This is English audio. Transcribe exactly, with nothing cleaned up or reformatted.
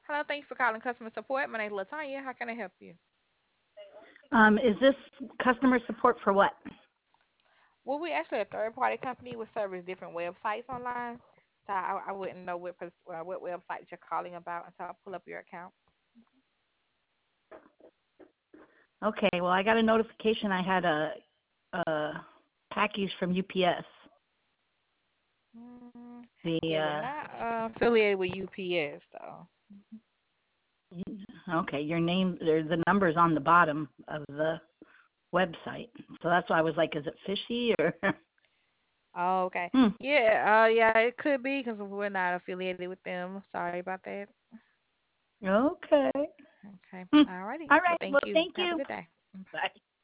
Hello, thank you for calling customer support. My name is Latanya. How can I help you? Um, is this customer support for what? Well, we actually a third party company. We service different websites online. So I, I wouldn't know what pers- uh, what website you're calling about until I pull up your account. Okay, well, I got a notification I had a, a package from U P S. Mm, The yeah, we're uh, not uh, affiliated with U P S though. okay, your name, there's the numbers on the bottom of the website, so that's why I was like, is it fishy or? Oh, okay. hmm. Yeah, uh, yeah, it could be because we're not affiliated with them. Sorry about that. Okay. Okay. Hmm. Alrighty. All Well, right. Well, thank you. thank Have a you. good day. Bye.